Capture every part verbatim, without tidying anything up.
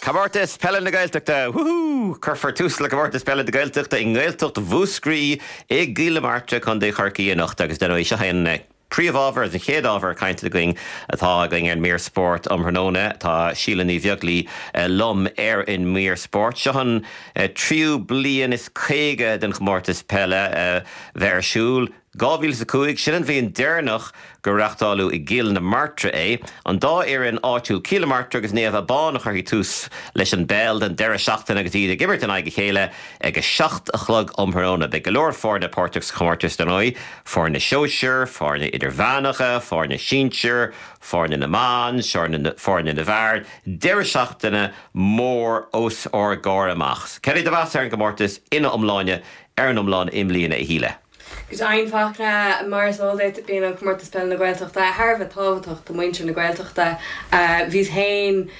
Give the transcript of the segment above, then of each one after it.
Camartas Pella na Gaeltachta, woohoo! Curfer Tusla Camartas Pella na Gaeltachta in Gaeltacht Vuscree, e Gila Marcha con de Harky and Ochta, because then I shall have Príomhábhar as a chéad ábhar cainte going atá going ar Mere Sport am Hranóna tá Sílan í bheaglí lom ar in Mere Sport. Sehan tríú blian is chéige den Chomórtas Pella bheith siúl gábhíl sa cúig sin an bhíon déirnach go reachtáú i gcéal na Martra é an dá ar an áitiúil kilomartra agus néamh a bánach ar tús leis an bell den deire seachtain agus iad gibbert an aige chéile ag a seacht a chlog am Hranóna be golóir fór na Pórteach Chomórtas den ói fór na Seoisir, fór na Idirmheanacha, fór na Sínsir, fór na Naman, fór na Navard, deire seachtainna mór os or gár amach. Ceir de bheas ar an Chomórtas ina omláine ar an omláin imlíonna i híle. Gus einfachna mars aldeit bíon an Chomórtas Pella na Gaeltachta Harbh tábhachtach do muintir na Gaeltachta bhís hain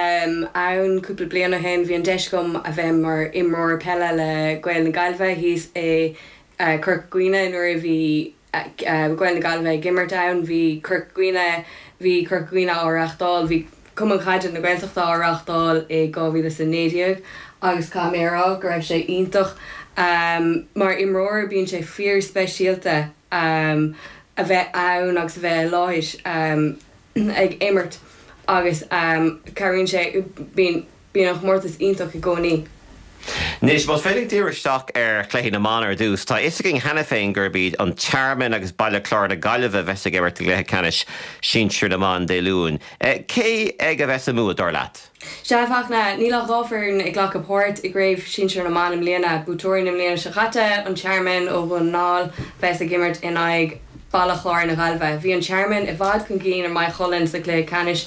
ann cúpla bliana hain bhí an deiscom a bheith mar imróir Pella le Gael na Gailbhe hís é Kirk Guine nuair bhí Gael na Gailbhe gimmert ann bhí Kirk Guine bhí Kirk Guine áireachtáil bhí cum an chaidir na Gaeltachta áireachtáil i two thousand eighteen agus cá mérá go raibh sé iontach Um, mar imróir bíonn sé fíor speisialta um, a bheith ann agus a bheith láis um, ag imirt agus um, caríonn sé bíon an Chomórtas iontach i gcónaí. Nis mas féidir díiristeach ar chluichí na man ar dús, tá isigin hena féin gur bíd an chairman agus baile chlár na Gailbhe bheitsa gabhar te gléthe canis Sínsir na man dé lún. Cé ag a bheitsa mua dár leat? Seafachna, nílach dáfern ag ghlach apórt i gréibh Sínsir na man im léana bútóirí im léana seachata an chairman ó bhn náil bheitsa gimmert in ag baile chlár na Gailbhe. Bhí an chairman i bhd chun cín ar mai cholinn sa clé canis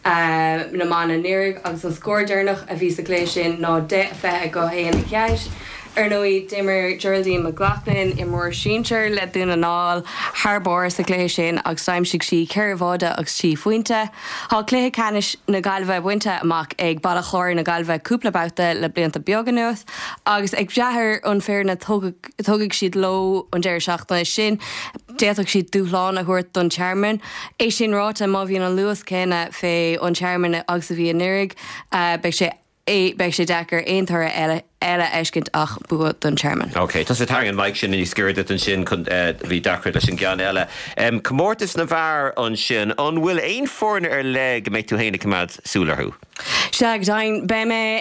Uh, na man an nírig agus an scórdéirnach a bhí sa clé sin ná de bheith go héana na ceis. Ar nóí dimmer Geraldine McLaughlin i mór Sínsir le dúna náil thbáir sa clé sin agus saimsigh sí ceirmháda agus sí fuinte. Tá cléthe canis na Gailbhe buinte amach ag baile chlár na Gailbhe cúpla bouta le blianta beagganúth agus ag bheathair an fér na tugadh siad lo an deir seachtaine sin déach siad dúláán a thuirt don chairman. É sin ráta má bhíon an luas céine fé an chairman agus a bhí an nírig beidh sé é beidh sé dechar aontóra eile eile eiscint ach bua don chairman. Ok, tas it hangen Mike sin in sciúrad an sin chun bhí dachar leis an gceann eile. Comórtas na bhar an sin an bhfuil aon fórn ar le go méid tú héna cumad súlarthú. Seag dain be mé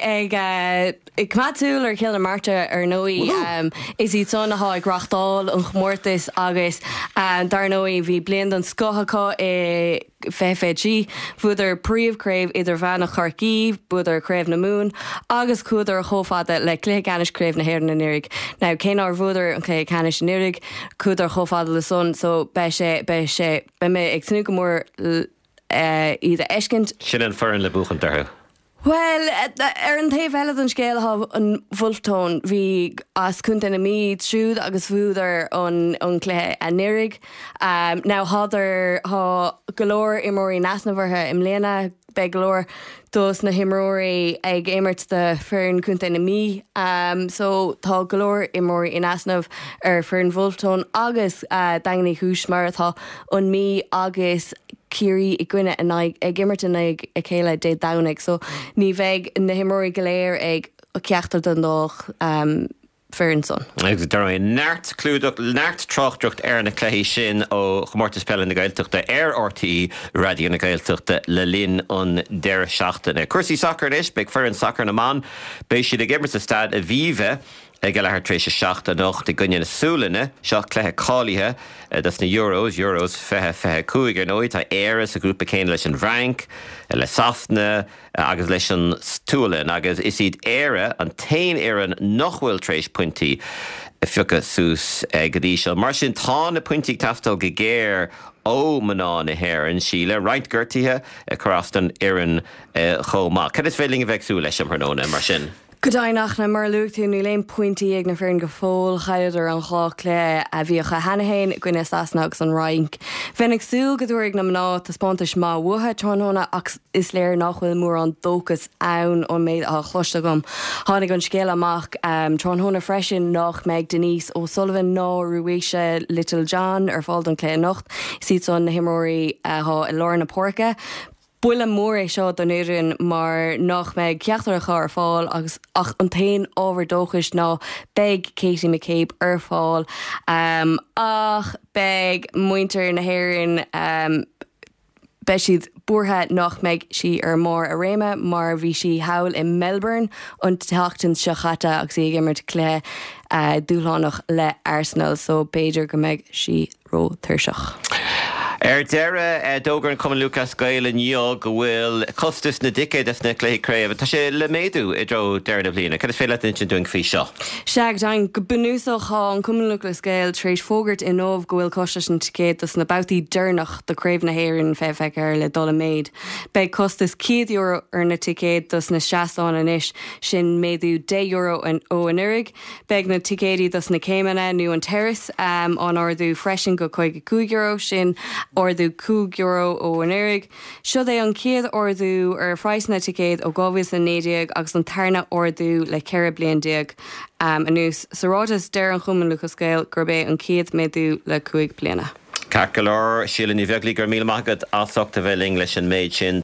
ag cumad súil ar Céal na Marta ar nóí is iad son ath ag grachtáil an Chomórtas agus dar nóí bhí blian an scothachá i F F G bhuidir príomhcréibh idir bheanna Charcíh, bhuidir créibh na Mún agus cúidir chófada le clé canis créibh na Héir na Nírig. Now cén ár bhuidir an clé canis Nírig cúidir chófada le son so be sé be sé be mé ag snú go mór iad a eiscint. Sin an fearn le buchan darthu. Well, ar an taobh eile an scéal ha an Wolftón bhí as cúnta na míad siúd agus bhúdar an an clé a Nírig. Um, now hadidir há golóir imóí nasnavartha im léana be golóir dos na himróí ag éimirt de fearn cúnta na mí. Um, so tá golóir imóí in asnamh ar fearn Wolftón agus uh, daingní hús mar atá an mí agus Kiri i gcuine an ag gimmertin ag a chéile dé danig, so ní bheith na himóí goléir ag ceachtar don dách um, fearn son. Agus dar é neart clúdach, neart trochtdrucht ar na cléhí sin ó Chomórtas Pella na Gaeltachta ar R T E radio na Gaeltachta le linn an deir seachtaine. Cursí soccer is, beag fearn soccer na man, béis siad a gimmert sa stad a bhíve ag eile haar trééis seachta nach de gunne na súlanne, seach cléthe cálathe, das na Euros, Euros fethe fethe cúig ar nóid, tá éras a grúpa céine leis an bhranc, le safna, agus leis an stúlan, agus is iad éire an tain éan nachhfuil trééis puintí fiúcha sús go dtí seo. Mar sin tá na puintí taftal go géir ó maná na Héir an síle, right gurtithe chorastan éan chomá. Cad is féling a bheitsú leis an Hranóna mar sin? Godainach na mar luchtú ní léon pointí ag na fearn go fóil chaidir an chlách lé a bhíocha hanahéin gine sasnagus an rank. Fennig súil go dúirigh na mná tá spántais má butha tróna ach is léir nachhfuil mór an dóchas ann ó méid a chluiste gom. Tháinig an scéal amach um, tróna freisin nach meid Denise ó Sullivan ná ruéise Little John ar fáil an clé nocht, siad son na himóí uh, i Lorna Porca. buile mór é seo don éireann mar nach méid ceachtar a chur fáil agus ach an tain ábhardóchas ná beg Katie McCabe ar fáil um, ach beg muinter na hhéireann um, be siad buairthe nach méid si ar mór a réime mar bhí si hail in Melbourne an teachtain seo chatte agus é gimmert clé uh, dúlánach le Arsenal so beidir go méid si ró thuirseach. Er deire dógur an Cumann Lucas Gael in Níl go bhfuil costas na dicéad na léicréimh. Tá sé le méadú i dro deire na bliana. Cad is féile in sin doing fí seo? Seag dain go bunúsach an Cumann Lucas Gael trééis fógart in ómh go bhfuil costas na ticéad dus na bouty durnach do craimh na héireann fefeic ar le dola méid. Bei costas cíad euro ar na ticéad dus na seaán an isis sin méadú dé euro an ó an urig. Beg na ticéadí dus na Céimena nu an terrace um, an ordú freisin go chuig cúig euro sin ordú cúg euro ó an éirig. Seo é an céad ordú ar phraisna ticéad ó gábhas na néideag agus an tarna ordú le ceithre bliain déag um, anús. Sarátas deir an Cumann Lucas Gael gur bé an céad méadú le cúig bliana. Cacalar sílan i bheaglí gur míle maigad asachta bheling leis an méid sin